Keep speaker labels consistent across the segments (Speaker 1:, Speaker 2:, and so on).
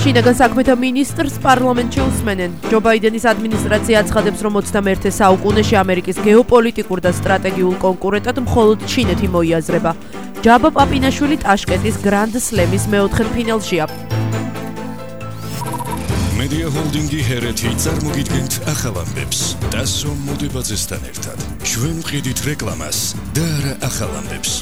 Speaker 1: შინაგან საქმეთა მინისტრს პარლამენტში უსმენენ. ჯო ბაიდენის ადმინისტრაცია აცხადებს, რომ 21 საუკუნეში ამერიკის გეოპოლიტიკურ და სტრატეგიულ კონკურენტად მხოლოდ ჩინეთი მოიაზრება. ჯაბა პაპინაშვილი ტაშკენტის გრანდ სლემის მეოთხედფინალშია.
Speaker 2: Media Holdingi Hereti წარმოგიდგენთ ახალ ამბებს. დასო მოდებაძესთან ერთად. ჩვენ ვყიდით რეკლამას და არა ახალ ამბებს.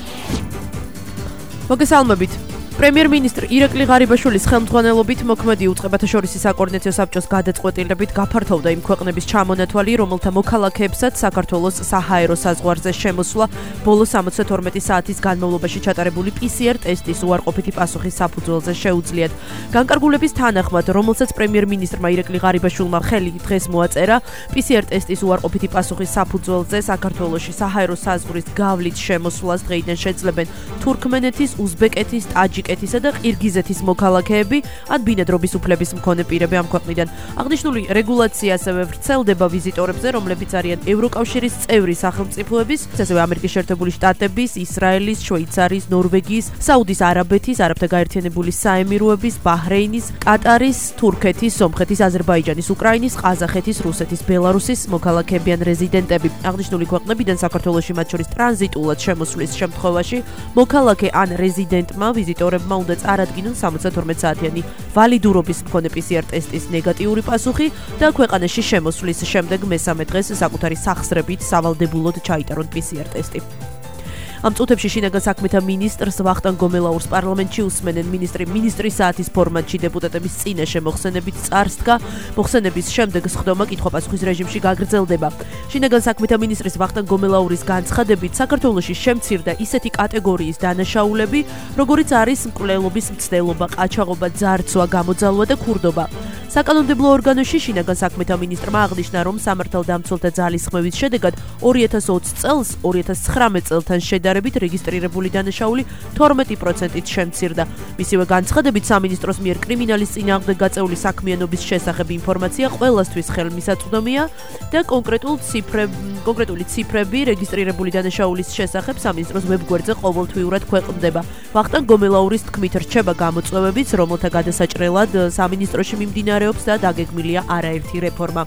Speaker 1: მოგესალმებით. პრემიერ-მინისტრ ირაკლი ღარიბაშვილის ხელმძღვანელობით მოქმედი უწყებათა შორისი საკოორდინაციო საბჭოს გადაწყვეტილებით გაფართოვდა იმ ქვეყნების ჩამონათვალი, რომელთა მოქალაქეებსაც საქართველოს საჰაერო საზღვარზე შემოსვლა ბოლო 72 საათის განმავლობაში ჩატარებული PCR ტესტის უარყოფითი პასუხის საფუძველზე შეუძლიათ. განკარგულების თანახმად, რომელსაც პრემიერ-მინისტრმა ირაკლი ღარიბაშვილმა ხელი დღეს მოაწერა, PCR ტესტის უარყოფითი პასუხის საფუძველზე საქართველოში საჰაერო საზღვრის გავლით შემოსვლას დღეიდან შეძლებენ თურქმენეთის, უზბეკეთის, ტაჯიკეთისა და ყირგიზეთის მოქალაქეები, ან ბინადრობის უფლების მქონე პირები ამ ქვეყნიდან. აღნიშნული რეგულაცია ასევე ვრცელდება ვიზიტორებზე, რომლებიც არიან ევროკავშირის წევრი სახელმწიფოების, ასევე ამერიკის შეერთებული შტატების, ისრაელის, შვეიცარიის, ნორვეგიის, საუდის არაბეთის, არაბთა გაერთიანებული საემიროების, ბაჰრეინის, კატარის, თურქეთის, სომხეთის, აზერბაიჯანის, უკრაინის, ყაზახეთის, რუსეთის, ბელარუსის მოქალაქეები ან რეზიდენტები. აღნიშნული ქვეყნებიდან საქართველოში მათ შორის ტრანზიტულად შემოსვლის შემთხვევაში მოქალაქე ან რეზიდენტმა ვიზიტორებმა უნდა წარადგინონ 72 საათიანი ვალიდურობის მქონე PCR ტესტის ნეგატიური პასუხი და ქვეყანაში შემოსვლის შემდეგ მესამე დღეს საკუთარი სახსრებით სავალდებულოდ ჩაიტარონ PCR ტესტი. ამ წუთებში შინაგან საქმეთა მინისტრს ვახტანგ გომელაურს პარლამენტში უსმენენ. მინისტრის საათის ფორმატში დეპუტატების წინაშე მოხსენებით წარსდგა. მოხსენების შემდეგ სხდომა კითხვა-პასუხის რეჟიმში გაგრძელდება. შინაგან საქმეთა მინისტრის ვახტანგ გომელაურის განცხადებით, საქართველოში შემცირდა ისეთი კატეგორიის დანაშაულები, როგორიც არის მკვლელობის მცდელობა, ყაჩაღობა, ძარცვა, გამოძალვა და ქურდობა. საკანონმდებლო ორგანოში შინაგან საქმეთა მინისტრმა აღნიშნა, რომ სამართალდამცველთა ძალისხმევის შედეგად 2020 წელს 2019 წელთან შედარებით რეგისტრირებული დანაშაული 12%-ით შემცირდა. მისივე განცხადებით, სამინისტროს მიერ კრიმინალის წინააღმდეგ გაწეული საქმიანობის შესახებ ინფორმაცია ყველასთვის ხელმისაწვდომია და კონკრეტული ციფრები რეგისტრირებული დანაშაულის შესახებ სამინისტროს ვებგვერდზე ყოველთვიურად ქვეყნდება. ვახტანგ გომელაურის თქმით, რჩება გამოწვევებიც, რომელთა გადასაჭრელად სამინისტროში მიმდინარეობს და დაგეგმილია არაერთი რეფორმა.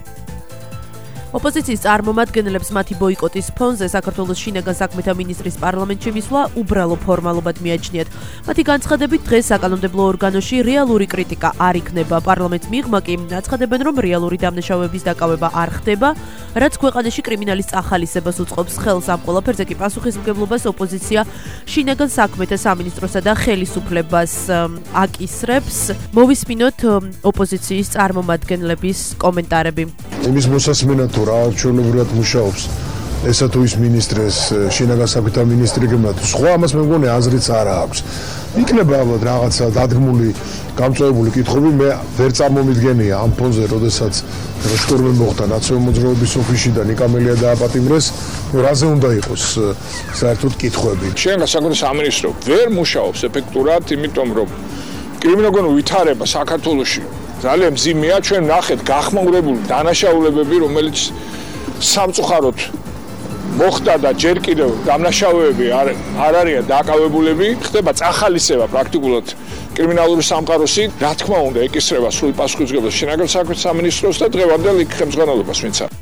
Speaker 1: ოპოზიციის წარმომადგენლებს მათი ბოიკოტის ფონზე საქართველოს შინაგან საქმეთა მინისტრის პარლამენტში მისვლა უბრალო ფორმალობად მიაჩნიათ. მათი განცხადებით, დღეს საკანონმდებლო ორგანოში რეალური კრიტიკა არ იქნება. პარლამენტს მიღმა კი აცხადებენ, რომ რეალური დამნაშავეების დაკავება არ ხდება, რაც ქვეყანაში კრიმინალის წახალისებას უწყობს ხელს. ამ ყველაფერზე კი პასუხისმგებლობას ოპოზიცია შინაგან საქმეთა სამინისტროსა და ხელისუფლებას აკისრებს. მოვისმინოთ ოპოზიციის წარმომადგენლების კომენტარები.
Speaker 3: იმის მოსასმენად რა ჩვეულებრივად მუშაობს ესა თუ ის მინისტრეს შინაგან საქმეთა მინისტრი გემათ სხვა ამას მე მგონი აზრიც არ აქვს. იქნება ალბათ რაღაცა დადგმული გამწვევებული კითხვები, მე ვერ წარმომიდგენია ამ ფონზე, როდესაც შტორმი მოხდა ნაციონალური მოძრაობის ოფისიდან იკამელია დააპატიმრეს, რაზე უნდა იყოს საერთოდ კითხვები.
Speaker 4: შინაგან საქმეთა სამინისტრო ვერ მუშაობს ეფექტურად, იმიტომ რომ კრიმინალოგონური ვითარება საქართველოში ძალიან მძიმეა. ჩვენ ნახეთ გახმაურებული დანაშაულებები, რომელიც სამწუხაროდ მოხდა და ჯერ კიდევ დამნაშავეები არ არიან დაკავებულები. ხდება წახალისება პრაქტიკულად კრიმინალური სამყაროსი. რა თქმა უნდა, ეკისრება სრული პასუხისმგებლობა შინაგან საქმეთა სამინისტროს და დღევანდელ იქ ხელმძღვანელობას ვინც არის.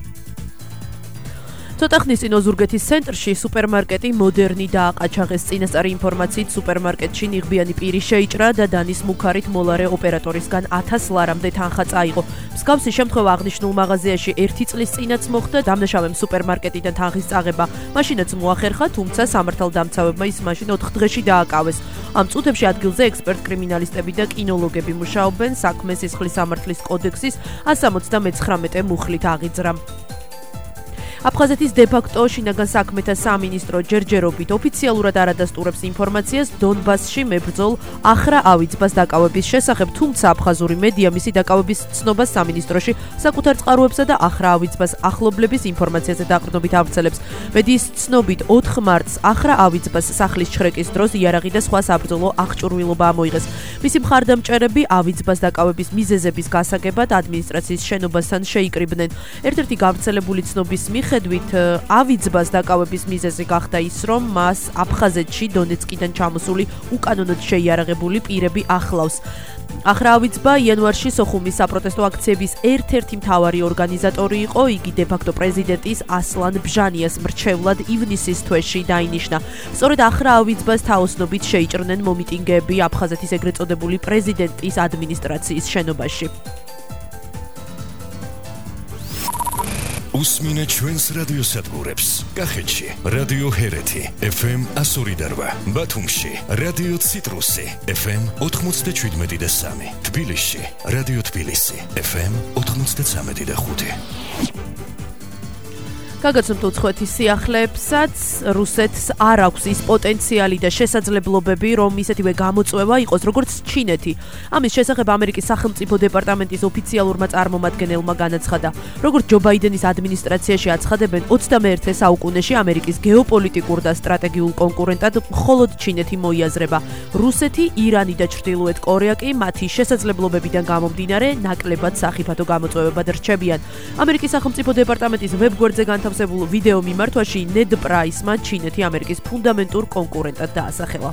Speaker 1: ცოტა ხნის წინ ოზურგეთის ცენტრში სუპერმარკეტი მოდერნი დააყაჩაღეს. წინასწარი ინფორმაციით სუპერმარკეტში ნიღბიანი პირი შეიჭრა და დანის მუქარით მოლარე ოპერატორისგან 1000 ლარამდე თანხა წაიღო. მსგავსი შემთხვევა აღნიშნულ მაღაზიაში 1 წლის წინაც მოხდა. დამნაშავემ სუპერმარკეტიდან თანხის წაღება მაშინაც მოახერხა, თუმცა სამართალდამცავებმა ის მაშინ 4 დღეში დააკავეს. ამ წუთებში ადგილზე ექსპერტ კრიმინალისტები და კინოლოგები მუშაობენ. საქმე სისხლის სამართლის კოდექსის 179 მუხლით აღიძრა. აფხაზეთის დე-ფაქტო შინაგან საქმეთა სამინისტრო ჯერჯერობით ოფიციალურად არ ადასტურებს ინფორმაციას დონბასში მებრძოლ ახრა ავიცბას დაკავების შესახებ, თუმცა აფხაზური მედია მისი დაკავების ცნობას სამინისტროში საკუთარ წყაროებსა და ახრა ავიცბას ახლობლების ინფორმაციაზე დაყრდნობით ავრცელებს. მედიის ცნობით 4 მარტს ახრა ავიცბას სახლის ჩხრეკის დროს იარაღი და სხვა საბრძოლო აღჭურვილობა ამოიღეს. მისი მხარდამჭერები ავიცბას დაკავების მიზეზების გასაგებად ადმინისტრაციის შენობასთან შეიკრიბნენ. ერთ-ერთი გავრცელებული ცნობის მიხედვით მიხედვით ავიძბას დაკავების მიზეზი გახდა ის, რომ მას აფხაზეთში დონეცკიდან ჩამოსული უკანონოდ შეიარაღებული პირები ახლავს. ახრაავიძბა იანვარში სოხუმის საპროტესტო აქციების ერთ-ერთი მთავარი ორგანიზატორი იყო. იგი დე-ფაქტო პრეზიდენტის ასლან ბჟანიას მრჩევლად ივნისის თვეში დაინიშნა. სწორედ ახრაავიძბას თაოსნობით შეიჭრნენ მომიტინგეები აფხაზეთის ეგრეთ წოდებული პრეზიდენტის ადმინისტრაციის შენობაში.
Speaker 2: უსმინე ჩვენს რადიოსადგურებს. კახეთში რადიო ჰერეთი FM 102.8, ბათუმში რადიო ციტრუსი FM 97.3, თბილისში რადიო თბილისი FM 93.5.
Speaker 1: გაგაცნობთ უცხოეთის სიახლეებსაც, რუსეთს არ აქვს ის პოტენციალი და შესაძლებლობები, რომ ისეთივე გამოწვევა იყოს, როგორც ჩინეთი. ამის შესახებ ამერიკის სახელმწიფო დეპარტამენტის ოფიციალურმა წარმომადგენელმა განაცხადა, როგორც ჯო ბაიდენის ადმინისტრაციაში აცხადებენ, 21 საუკუნეში ამერიკის გეოპოლიტიკურ და სტრატეგიულ კონკურენტად მხოლოდ ჩინეთი მოიაზრება. რუსეთი, ირანი და ჩრდილოეთ კორეა კი მათი შესაძლებლობებიდან გამომდინარე ნაკლებად სახიფათო გამოწვევებად რჩებიან. ამერიკის სახელმწიფო დეპარტამენტის ვებგვერდზე განთავსებულ ვიდეო მიმართვაში ნედ პრაისმა ჩინეთი ამერიკის ფუნდამენტურ კონკურენტად დაასახელა.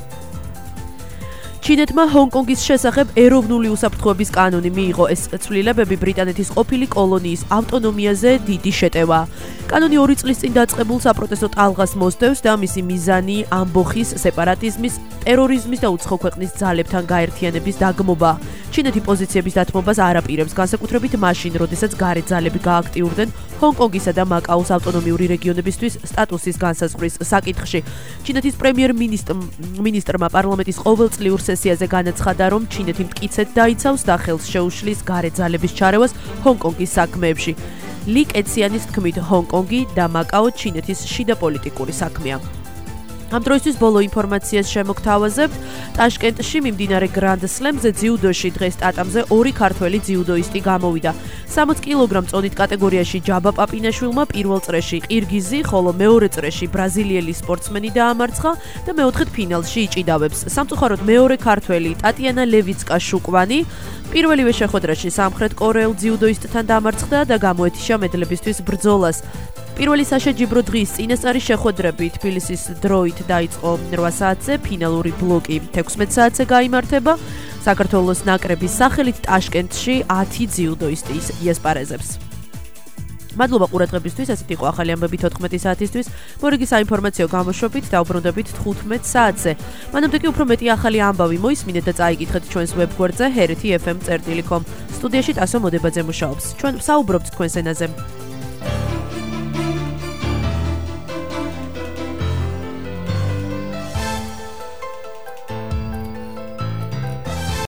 Speaker 1: ჩინეთმა ჰონკონგის შესახებ ეროვნული უსაფრთხოების კანონი მიიღო. ეს ცვლილებები ბრიტანეთის ყოფილი კოლონიის ავტონომიაზე დიდი შეტევაა. კანონი 2 წლის წინ დაწყებულ საპროტესტო ტალღას მოსდევს და მისი მიზანი ამბოხის, სეპარატიზმის, ტერორიზმის და უცხო ქვეყნის ძალებთან გაერთიანების დაგმობაა. ჩინეთი პოზიციების დათმობას არ აპირებს, განსაკუთრებით მაშინ, როდესაც გარეთ ძალები გააქტიურდნენ ჰონკონგისა და მაკაოს ავტონომიური რეგიონებისთვის სტატუსის განსაზღვრის საკითხში. ჩინეთის პრემიერ-მინისტრმა პარლამენტის ყოველწლიურ სესიაზე განაცხადა, რომ ჩინეთი მტკიცედ დაიცავს და ხელს შეუშლის გარეთ ძალების ჩარევას ჰონკონგის საქმეებში. ლი კეციანის თქმით, ჰონკონგი და მაკაო ჩინეთის შიდა პოლიტიკური საქმეა. ამ დროისთვის ბოლო ინფორმაციას შემოგთავაზებთ. ტაშკენტში მიმდინარე გრანდ სლემზე ძიუდოში დღეს ტატამზე 2 ქართველი ძიუდოისტი გამოვიდა. 60 კილოგრამ წონით კატეგორიაში ჯაბა პაპინაშვილმა პირველ წრეში ყირგიზი, ხოლო მეორე წრეში ბრაზილიელი სპორტსმენი დაამარცხა და მეოთხედ ფინალში იჭიდავებს. სამწუხაროდ მეორე ქართველი ტატიანა ლევიცკა შუკვანი პირველივე შეხვედრაში სამხრეთ კორეელ ძიუდოისტთან დამარცხდა და გამოეთიშა მედლებისთვის ბრძოლას. პირველი საშეჯიბრო დღის წინასწარი შეხვედრები თბილისის დროით დაიწყო 8 საათზე, ფინალური ბლოკი 16 საათზე გაიმართება. საქართველოს ნაკრების სახელით ტაშკენტში 10 ძიუდოისტი იასპარეზებს. მადლობა ყურადღებისთვის, ასეთ იყო ახალი ამბები 14 საათისთვის. მორიგი საინფორმაციო გამოშვებით დავბრუნდებით 15 საათზე. მანამდე კი უფრო მეტი ახალი ამბავი მოისმინეთ და წაიკითხეთ ჩვენს ვებგვერდზე hereti.fm.com. სტუდიაში ტასო მოდებაძე მუშაობს. ჩვენ ვსაუბრობთ თქვენს ენაზე.